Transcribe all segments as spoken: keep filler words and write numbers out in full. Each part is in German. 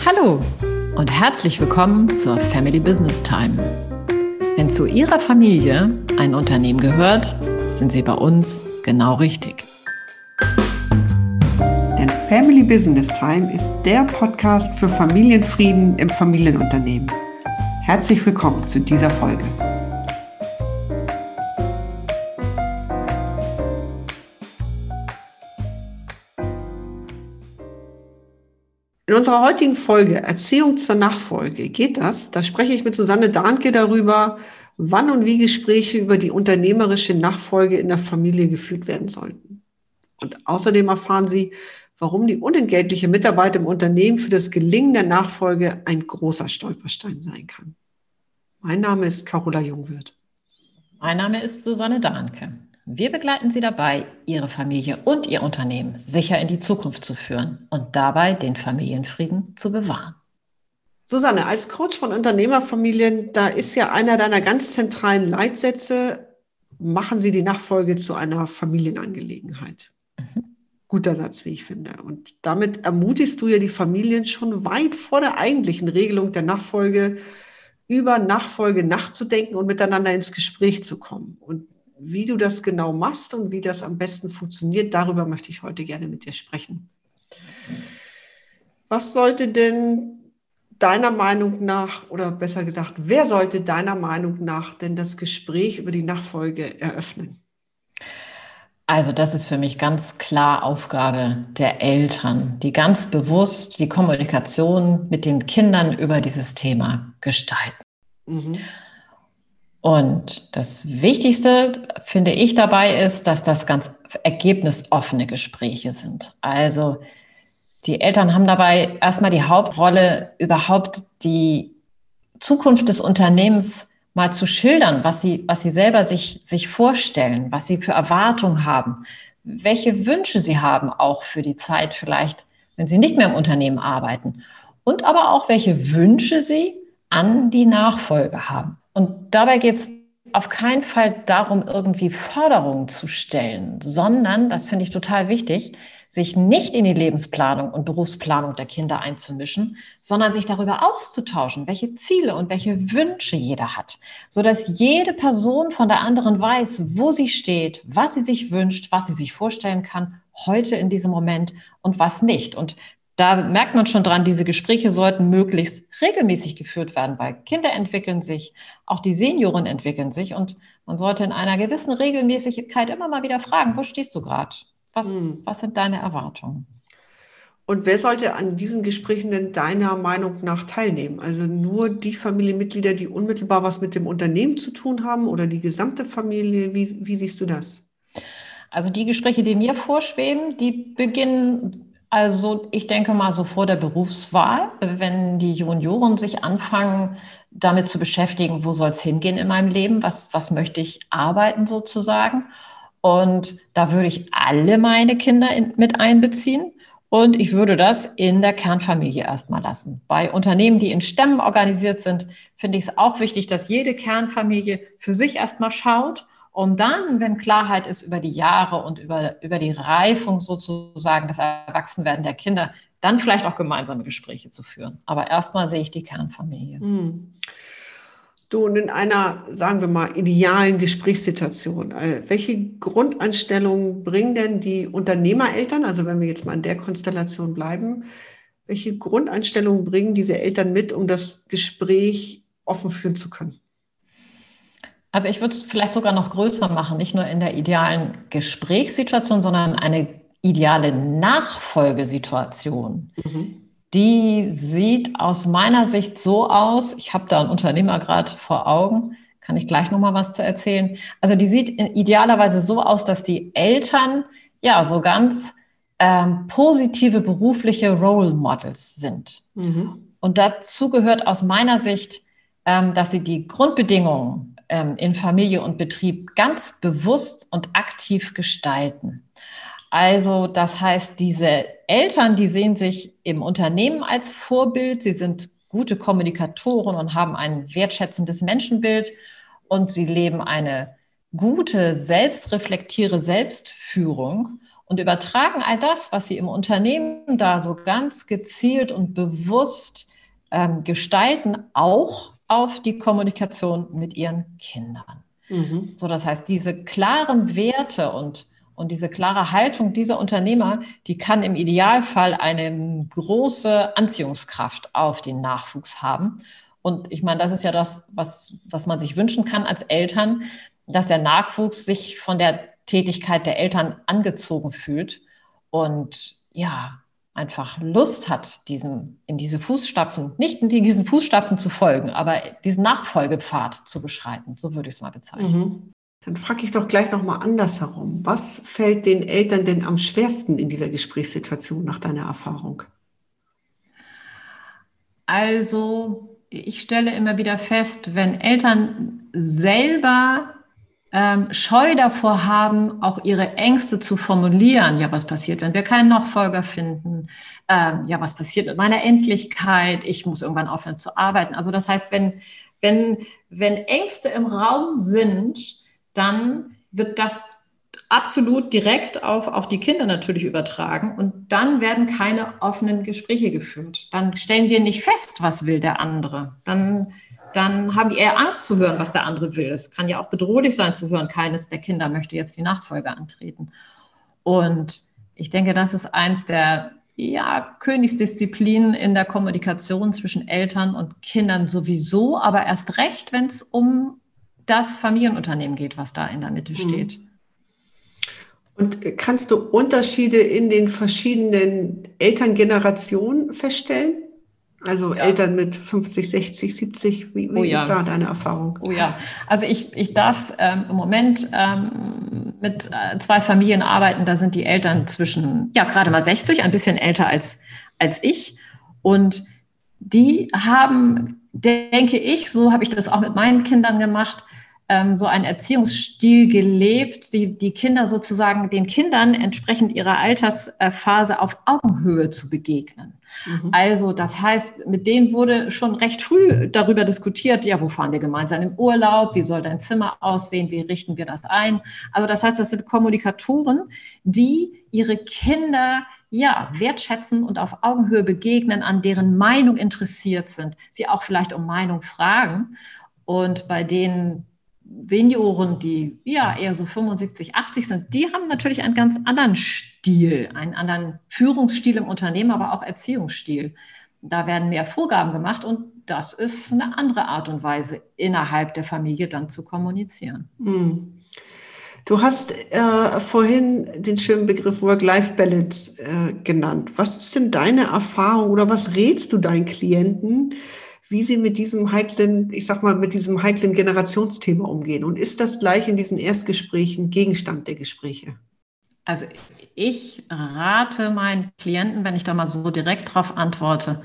Hallo und herzlich willkommen zur Family Business Time. Wenn zu Ihrer Familie ein Unternehmen gehört, sind Sie bei uns genau richtig. Denn Family Business Time ist der Podcast für Familienfrieden im Familienunternehmen. Herzlich willkommen zu dieser Folge. In unserer heutigen Folge Erziehung zur Nachfolge geht das. Da spreche ich mit Susanne Dahnke darüber, wann und wie Gespräche über die unternehmerische Nachfolge in der Familie geführt werden sollten. Und außerdem erfahren Sie, warum die unentgeltliche Mitarbeit im Unternehmen für das Gelingen der Nachfolge ein großer Stolperstein sein kann. Mein Name ist Carola Jungwirth. Mein Name ist Susanne Dahnke. Wir begleiten Sie dabei, Ihre Familie und Ihr Unternehmen sicher in die Zukunft zu führen und dabei den Familienfrieden zu bewahren. Susanne, als Coach von Unternehmerfamilien, da ist ja einer deiner ganz zentralen Leitsätze: machen Sie die Nachfolge zu einer Familienangelegenheit. Mhm. Guter Satz, wie ich finde. Und damit ermutigst du ja die Familien schon weit vor der eigentlichen Regelung der Nachfolge über Nachfolge nachzudenken und miteinander ins Gespräch zu kommen. Und wie du das genau machst und wie das am besten funktioniert, darüber möchte ich heute gerne mit dir sprechen. Was sollte denn deiner Meinung nach, oder besser gesagt, wer sollte deiner Meinung nach denn das Gespräch über die Nachfolge eröffnen? Also das ist für mich ganz klar Aufgabe der Eltern, die ganz bewusst die Kommunikation mit den Kindern über dieses Thema gestalten. Mhm. Und das Wichtigste, finde ich, dabei ist, dass das ganz ergebnisoffene Gespräche sind. Also die Eltern haben dabei erstmal die Hauptrolle, überhaupt die Zukunft des Unternehmens mal zu schildern, was sie, was sie selber sich, sich vorstellen, was sie für Erwartungen haben, welche Wünsche sie haben, auch für die Zeit vielleicht, wenn sie nicht mehr im Unternehmen arbeiten. Und aber auch, welche Wünsche sie an die Nachfolge haben. Und dabei geht es auf keinen Fall darum, irgendwie Forderungen zu stellen, sondern, das finde ich total wichtig, sich nicht in die Lebensplanung und Berufsplanung der Kinder einzumischen, sondern sich darüber auszutauschen, welche Ziele und welche Wünsche jeder hat, sodass jede Person von der anderen weiß, wo sie steht, was sie sich wünscht, was sie sich vorstellen kann, heute in diesem Moment und was nicht. Und da merkt man schon dran, diese Gespräche sollten möglichst regelmäßig geführt werden, weil Kinder entwickeln sich, auch die Senioren entwickeln sich und man sollte in einer gewissen Regelmäßigkeit immer mal wieder fragen, wo stehst du gerade? Was, hm. was sind deine Erwartungen? Und wer sollte an diesen Gesprächen denn deiner Meinung nach teilnehmen? Also nur die Familienmitglieder, die unmittelbar was mit dem Unternehmen zu tun haben, oder die gesamte Familie? Wie, wie siehst du das? Also die Gespräche, die mir vorschweben, die beginnen, also ich denke mal so vor der Berufswahl, wenn die Junioren sich anfangen, damit zu beschäftigen, wo soll es hingehen in meinem Leben, was, was möchte ich arbeiten sozusagen. Und da würde ich alle meine Kinder in, mit einbeziehen. Und ich würde das in der Kernfamilie erstmal lassen. Bei Unternehmen, die in Stämmen organisiert sind, finde ich es auch wichtig, dass jede Kernfamilie für sich erstmal schaut, um dann, wenn Klarheit ist über die Jahre und über, über die Reifung sozusagen, das Erwachsenwerden der Kinder, dann vielleicht auch gemeinsame Gespräche zu führen. Aber erstmal sehe ich die Kernfamilie. Hm. Du, und in einer, sagen wir mal, idealen Gesprächssituation, welche Grundeinstellungen bringen denn die Unternehmereltern, also wenn wir jetzt mal in der Konstellation bleiben, welche Grundeinstellungen bringen diese Eltern mit, um das Gespräch offen führen zu können? Also ich würde es vielleicht sogar noch größer machen, nicht nur in der idealen Gesprächssituation, sondern eine ideale Nachfolgesituation. Mhm. Die sieht aus meiner Sicht so aus, ich habe da einen Unternehmer gerade vor Augen, kann ich gleich nochmal was zu erzählen. Also die sieht idealerweise so aus, dass die Eltern ja so ganz ähm, positive berufliche Role Models sind. Mhm. Und dazu gehört aus meiner Sicht, ähm, dass sie die Grundbedingungen ähm, in Familie und Betrieb ganz bewusst und aktiv gestalten. Also das heißt, diese Eltern, die sehen sich im Unternehmen als Vorbild, sie sind gute Kommunikatoren und haben ein wertschätzendes Menschenbild und sie leben eine gute, selbstreflektiere Selbstführung und übertragen all das, was sie im Unternehmen da so ganz gezielt und bewusst ähm, gestalten, auch auf die Kommunikation mit ihren Kindern. Mhm. So, das heißt, diese klaren Werte und, und diese klare Haltung dieser Unternehmer, die kann im Idealfall eine große Anziehungskraft auf den Nachwuchs haben. Und ich meine, das ist ja das, was, was man sich wünschen kann als Eltern, dass der Nachwuchs sich von der Tätigkeit der Eltern angezogen fühlt und ja, einfach Lust hat, diesen, in diese Fußstapfen, nicht in diesen Fußstapfen zu folgen, aber diesen Nachfolgepfad zu beschreiten. So würde ich es mal bezeichnen. Mhm. Dann frage ich doch gleich nochmal andersherum. Was fällt den Eltern denn am schwersten in dieser Gesprächssituation nach deiner Erfahrung? Also, ich stelle immer wieder fest, wenn Eltern selber ähm, Scheu davor haben, auch ihre Ängste zu formulieren. Ja, was passiert, wenn wir keinen Nachfolger finden? Ähm, ja, was passiert mit meiner Endlichkeit? Ich muss irgendwann aufhören zu arbeiten. Also das heißt, wenn, wenn, wenn Ängste im Raum sind, dann wird das absolut direkt auf, auf die Kinder natürlich übertragen und dann werden keine offenen Gespräche geführt. Dann stellen wir nicht fest, was will der andere. Dann, dann haben die eher Angst zu hören, was der andere will. Es kann ja auch bedrohlich sein zu hören, keines der Kinder möchte jetzt die Nachfolge antreten. Und ich denke, das ist eins der ja, Königsdisziplinen in der Kommunikation zwischen Eltern und Kindern sowieso, aber erst recht, wenn es um das Familienunternehmen geht, was da in der Mitte steht. Und kannst du Unterschiede in den verschiedenen Elterngenerationen feststellen? Also ja. Eltern mit fünfzig, sechzig, siebzig, wie, wie oh ja. ist da deine Erfahrung? Oh ja, also ich, ich darf ähm, im Moment ähm, mit äh, zwei Familien arbeiten, da sind die Eltern zwischen, ja gerade mal sechzig, ein bisschen älter als, als ich und die haben, denke ich, so habe ich das auch mit meinen Kindern gemacht, ähm, so einen Erziehungsstil gelebt, die, die Kinder sozusagen, den Kindern entsprechend ihrer Altersphase auf Augenhöhe zu begegnen. Mhm. Also das heißt, mit denen wurde schon recht früh darüber diskutiert, ja, wo fahren wir gemeinsam im Urlaub, wie soll dein Zimmer aussehen, wie richten wir das ein? Also das heißt, das sind Kommunikatoren, die ihre Kinder ja, wertschätzen und auf Augenhöhe begegnen, an deren Meinung interessiert sind, sie auch vielleicht um Meinung fragen. Und bei den Senioren, die ja eher so fünfundsiebzig, achtzig sind, die haben natürlich einen ganz anderen Stil, einen anderen Führungsstil im Unternehmen, aber auch Erziehungsstil. Da werden mehr Vorgaben gemacht und das ist eine andere Art und Weise, innerhalb der Familie dann zu kommunizieren. Mhm. Du hast äh, vorhin den schönen Begriff Work-Life-Balance äh, genannt. Was ist denn deine Erfahrung oder was rätst du deinen Klienten, wie sie mit diesem heiklen, ich sag mal, mit diesem heiklen Generationsthema umgehen? Und ist das gleich in diesen Erstgesprächen Gegenstand der Gespräche? Also ich rate meinen Klienten, wenn ich da mal so direkt drauf antworte,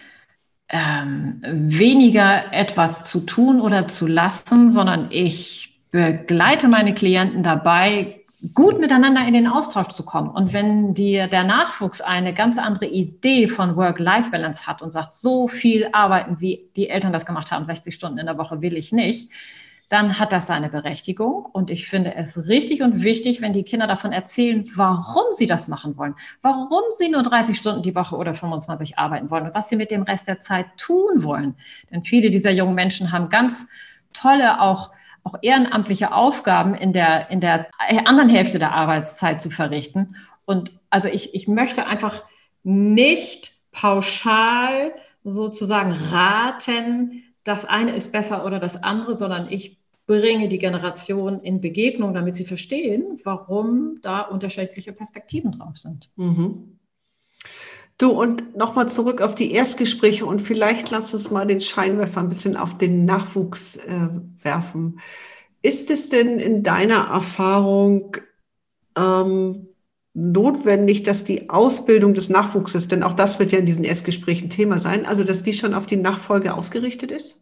ähm, weniger etwas zu tun oder zu lassen, sondern ich begleite meine Klienten dabei, gut miteinander in den Austausch zu kommen. Und wenn dir der Nachwuchs eine ganz andere Idee von Work-Life-Balance hat und sagt, so viel arbeiten, wie die Eltern das gemacht haben, sechzig Stunden in der Woche will ich nicht, dann hat das seine Berechtigung. Und ich finde es richtig und wichtig, wenn die Kinder davon erzählen, warum sie das machen wollen, warum sie nur dreißig Stunden die Woche oder fünfundzwanzig arbeiten wollen und was sie mit dem Rest der Zeit tun wollen. Denn viele dieser jungen Menschen haben ganz tolle, auch auch ehrenamtliche Aufgaben in der, in der anderen Hälfte der Arbeitszeit zu verrichten. Und also ich, ich möchte einfach nicht pauschal sozusagen raten, das eine ist besser oder das andere, sondern ich bringe die Generation in Begegnung, damit sie verstehen, warum da unterschiedliche Perspektiven drauf sind. Mhm. Du, und nochmal zurück auf die Erstgespräche und vielleicht lass uns mal den Scheinwerfer ein bisschen auf den Nachwuchs äh, werfen. Ist es denn in deiner Erfahrung ähm, notwendig, dass die Ausbildung des Nachwuchses, denn auch das wird ja in diesen Erstgesprächen Thema sein, also dass die schon auf die Nachfolge ausgerichtet ist?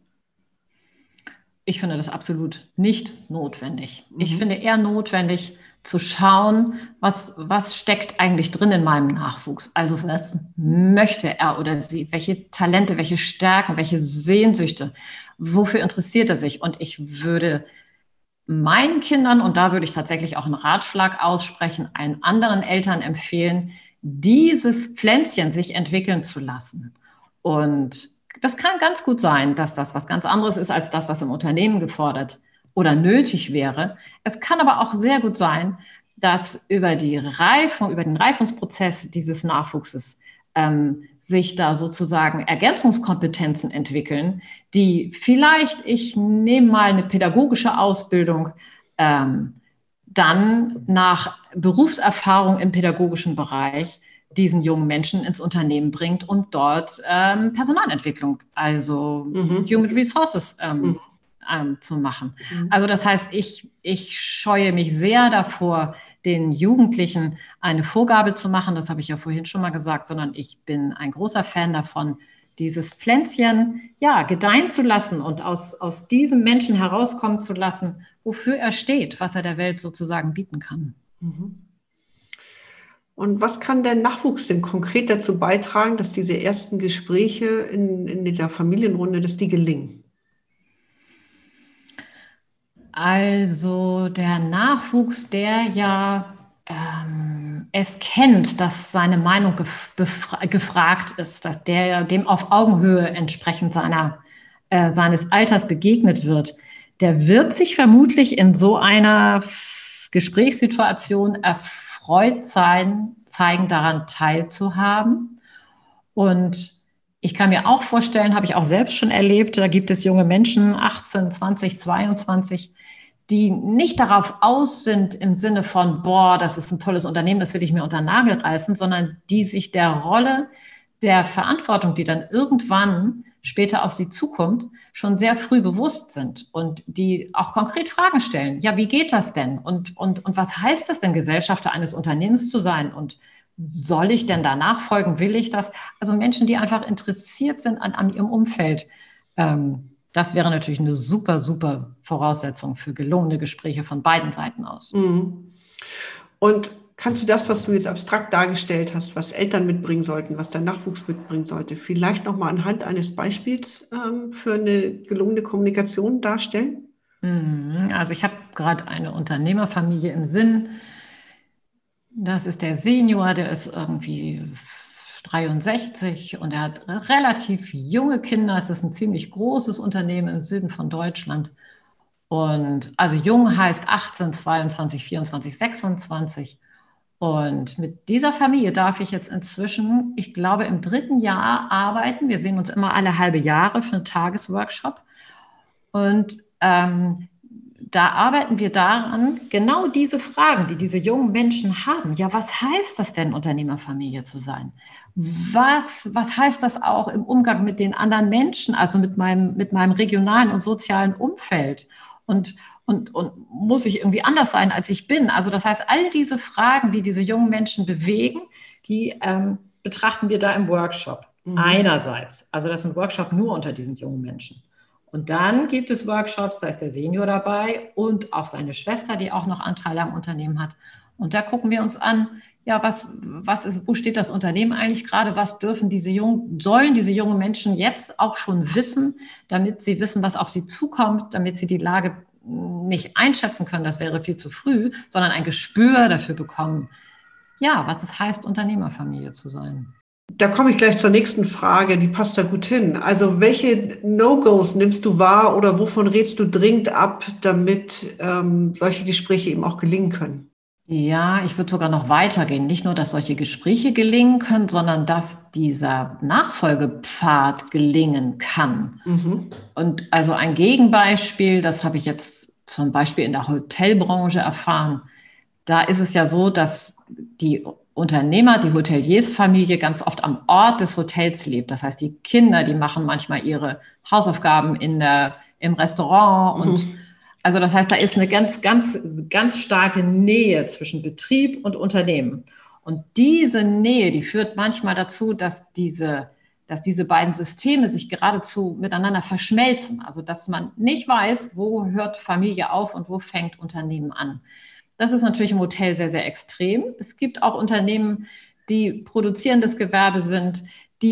Ich finde das absolut nicht notwendig. Mhm. Ich finde eher notwendig, zu schauen, was, was steckt eigentlich drin in meinem Nachwuchs. Also was möchte er oder sie, welche Talente, welche Stärken, welche Sehnsüchte, wofür interessiert er sich? Und ich würde meinen Kindern, und da würde ich tatsächlich auch einen Ratschlag aussprechen, allen anderen Eltern empfehlen, dieses Pflänzchen sich entwickeln zu lassen. Und das kann ganz gut sein, dass das was ganz anderes ist als das, was im Unternehmen gefordert oder nötig wäre. Es kann aber auch sehr gut sein, dass über die Reifung, über den Reifungsprozess dieses Nachwuchses ähm, sich da sozusagen Ergänzungskompetenzen entwickeln, die vielleicht, ich nehme mal eine pädagogische Ausbildung, ähm, dann nach Berufserfahrung im pädagogischen Bereich diesen jungen Menschen ins Unternehmen bringt und dort ähm, Personalentwicklung, also mhm. Human Resources ähm, mhm. ähm, zu machen. Mhm. Also das heißt, ich, ich scheue mich sehr davor, den Jugendlichen eine Vorgabe zu machen, das habe ich ja vorhin schon mal gesagt, sondern ich bin ein großer Fan davon, dieses Pflänzchen ja, gedeihen zu lassen und aus, aus diesem Menschen herauskommen zu lassen, wofür er steht, was er der Welt sozusagen bieten kann. Mhm. Und was kann der Nachwuchs denn konkret dazu beitragen, dass diese ersten Gespräche in, in der Familienrunde, dass die gelingen? Also der Nachwuchs, der ja ähm, es kennt, dass seine Meinung gef- gefragt ist, dass der dem auf Augenhöhe entsprechend seiner, äh, seines Alters begegnet wird, der wird sich vermutlich in so einer Gesprächssituation erfreut sein, zeigen, daran teilzuhaben. Und ich kann mir auch vorstellen, habe ich auch selbst schon erlebt, da gibt es junge Menschen, achtzehn, zwanzig, zweiundzwanzig, die nicht darauf aus sind im Sinne von, boah, das ist ein tolles Unternehmen, das will ich mir unter den Nagel reißen, sondern die sich der Rolle der Verantwortung, die dann irgendwann später auf sie zukommt, schon sehr früh bewusst sind und die auch konkret Fragen stellen. Ja, wie geht das denn? Und, und, und was heißt das denn, Gesellschafter eines Unternehmens zu sein? Und soll ich denn da nachfolgen? Will ich das? Also Menschen, die einfach interessiert sind an, an ihrem Umfeld. Ähm, das wäre natürlich eine super, super Voraussetzung für gelungene Gespräche von beiden Seiten aus. Mhm. Und kannst du das, was du jetzt abstrakt dargestellt hast, was Eltern mitbringen sollten, was der Nachwuchs mitbringen sollte, vielleicht nochmal anhand eines Beispiels ähm, für eine gelungene Kommunikation darstellen? Also ich habe gerade eine Unternehmerfamilie im Sinn. Das ist der Senior, der ist irgendwie dreiundsechzig und er hat relativ junge Kinder. Es ist ein ziemlich großes Unternehmen im Süden von Deutschland. Und also jung heißt achtzehn, zweiundzwanzig, vierundzwanzig, sechsundzwanzig. Und mit dieser Familie darf ich jetzt inzwischen, ich glaube, im dritten Jahr arbeiten. Wir sehen uns immer alle halbe Jahre für einen Tagesworkshop. Und ähm, da arbeiten wir daran, genau diese Fragen, die diese jungen Menschen haben. Ja, was heißt das denn, Unternehmerfamilie zu sein? Was, was heißt das auch im Umgang mit den anderen Menschen, also mit meinem, mit meinem regionalen und sozialen Umfeld? Und, und, und muss ich irgendwie anders sein, als ich bin? Also das heißt, all diese Fragen, die diese jungen Menschen bewegen, die ähm, betrachten wir da im Workshop. Mhm. Einerseits, also das ist ein Workshop nur unter diesen jungen Menschen. Und dann gibt es Workshops, da ist der Senior dabei und auch seine Schwester, die auch noch Anteile am Unternehmen hat. Und da gucken wir uns an, ja, was, was ist, wo steht das Unternehmen eigentlich gerade? Was dürfen diese jungen, sollen diese jungen Menschen jetzt auch schon wissen, damit sie wissen, was auf sie zukommt, damit sie die Lage nicht einschätzen können, das wäre viel zu früh, sondern ein Gespür dafür bekommen, ja, was es heißt, Unternehmerfamilie zu sein. Da komme ich gleich zur nächsten Frage, die passt da gut hin. Also welche No-Gos nimmst du wahr oder wovon rätst du dringend ab, damit ähm, solche Gespräche eben auch gelingen können? Ja, ich würde sogar noch weitergehen. Nicht nur, dass solche Gespräche gelingen können, sondern dass dieser Nachfolgepfad gelingen kann. Mhm. Und also ein Gegenbeispiel, das habe ich jetzt zum Beispiel in der Hotelbranche erfahren. Da ist es ja so, dass die Unternehmer, die Hoteliersfamilie ganz oft am Ort des Hotels lebt. Das heißt, die Kinder, die machen manchmal ihre Hausaufgaben in der, im Restaurant. Mhm. Und also das heißt, da ist eine ganz, ganz, ganz starke Nähe zwischen Betrieb und Unternehmen. Und diese Nähe, die führt manchmal dazu, dass diese, dass diese beiden Systeme sich geradezu miteinander verschmelzen. Also dass man nicht weiß, wo hört Familie auf und wo fängt Unternehmen an. Das ist natürlich im Hotel sehr, sehr extrem. Es gibt auch Unternehmen, die produzierendes Gewerbe sind, die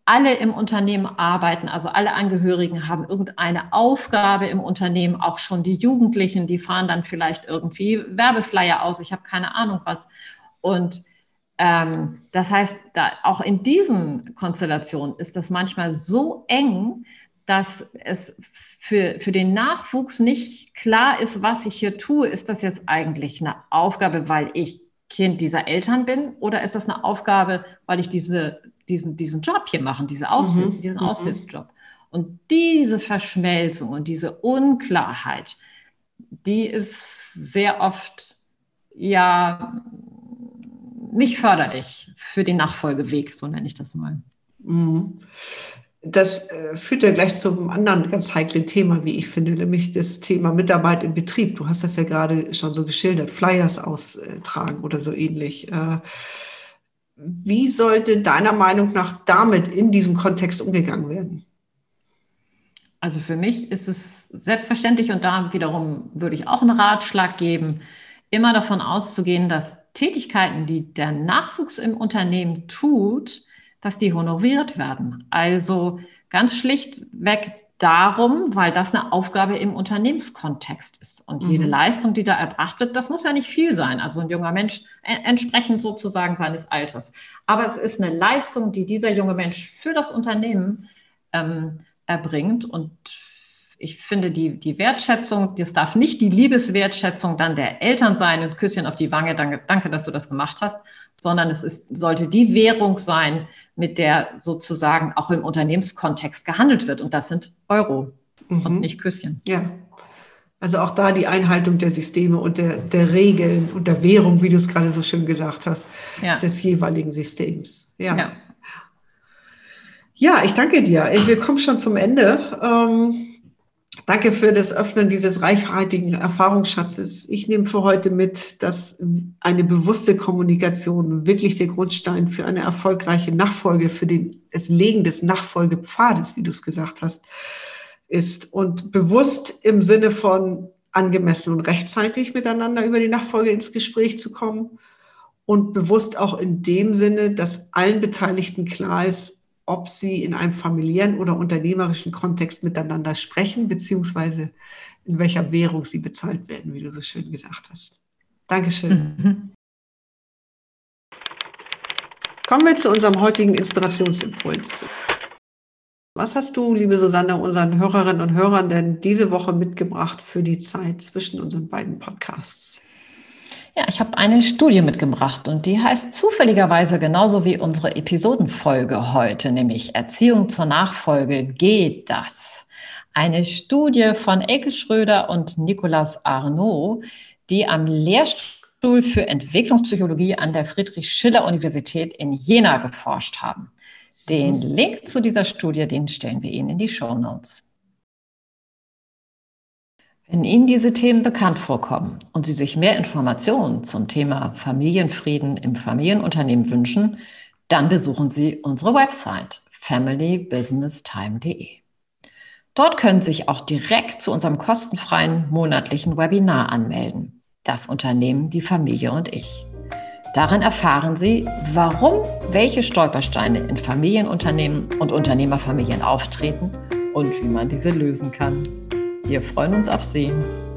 alle im Unternehmen arbeiten, also alle Angehörigen haben irgendeine Aufgabe im Unternehmen, auch schon die Jugendlichen, die fahren dann vielleicht irgendwie Werbeflyer aus, ich habe keine Ahnung was. Und ähm, das heißt, da, auch in diesen Konstellationen ist das manchmal so eng, dass es für, für den Nachwuchs nicht klar ist, was ich hier tue. Ist das jetzt eigentlich eine Aufgabe, weil ich Kind dieser Eltern bin, oder ist das eine Aufgabe, weil ich diese, diesen, diesen Job hier mache, diese Aushilf, Mhm. diesen Mhm. Aushilfsjob? Und diese Verschmelzung und diese Unklarheit, die ist sehr oft ja nicht förderlich für den Nachfolgeweg, so nenne ich das mal. Mhm. Das äh, führt ja gleich zum anderen ganz heiklen Thema, wie ich finde, nämlich das Thema Mitarbeit im Betrieb. Du hast das ja gerade schon so geschildert, Flyers austragen oder so ähnlich. Äh, wie sollte deiner Meinung nach damit in diesem Kontext umgegangen werden? Also für mich ist es selbstverständlich, und da wiederum würde ich auch einen Ratschlag geben, immer davon auszugehen, dass Tätigkeiten, die der Nachwuchs im Unternehmen tut, dass die honoriert werden. Also ganz schlichtweg darum, weil das eine Aufgabe im Unternehmenskontext ist. Und jede Mhm. Leistung, die da erbracht wird, das muss ja nicht viel sein. Also ein junger Mensch äh, entsprechend sozusagen seines Alters. Aber es ist eine Leistung, die dieser junge Mensch für das Unternehmen ähm, erbringt. Und ich finde, die, die Wertschätzung, das darf nicht die Liebeswertschätzung dann der Eltern sein und Küsschen auf die Wange, danke, danke, dass du das gemacht hast, sondern es ist, sollte die Währung sein, mit der sozusagen auch im Unternehmenskontext gehandelt wird. Und das sind Euro Mhm. und nicht Küsschen. Ja, also auch da die Einhaltung der Systeme und der, der Regeln und der Währung, wie du es gerade so schön gesagt hast, Ja. des jeweiligen Systems. Ja. Ja. Ja, ich danke dir. Wir kommen schon zum Ende. Ähm, danke für das Öffnen dieses reichhaltigen Erfahrungsschatzes. Ich nehme für heute mit, dass eine bewusste Kommunikation wirklich der Grundstein für eine erfolgreiche Nachfolge, für den, das Legen des Nachfolgepfades, wie du es gesagt hast, ist. Und bewusst im Sinne von angemessen und rechtzeitig miteinander über die Nachfolge ins Gespräch zu kommen. Und bewusst auch in dem Sinne, dass allen Beteiligten klar ist, ob sie in einem familiären oder unternehmerischen Kontext miteinander sprechen, beziehungsweise in welcher Währung sie bezahlt werden, wie du so schön gesagt hast. Dankeschön. Mhm. Kommen wir zu unserem heutigen Inspirationsimpuls. Was hast du, liebe Susanne, unseren Hörerinnen und Hörern denn diese Woche mitgebracht für die Zeit zwischen unseren beiden Podcasts? Ja, ich habe eine Studie mitgebracht und die heißt zufälligerweise genauso wie unsere Episodenfolge heute, nämlich Erziehung zur Nachfolge, geht das? Eine Studie von Elke Schröder und Nicolas Arnaud, die am Lehrstuhl für Entwicklungspsychologie an der Friedrich-Schiller-Universität in Jena geforscht haben. Den Link zu dieser Studie, den stellen wir Ihnen in die Shownotes. Wenn Ihnen diese Themen bekannt vorkommen und Sie sich mehr Informationen zum Thema Familienfrieden im Familienunternehmen wünschen, dann besuchen Sie unsere Website family business time punkt de. Dort können Sie sich auch direkt zu unserem kostenfreien monatlichen Webinar anmelden. Das Unternehmen, die Familie und ich. Darin erfahren Sie, warum welche Stolpersteine in Familienunternehmen und Unternehmerfamilien auftreten und wie man diese lösen kann. Wir freuen uns auf Sie.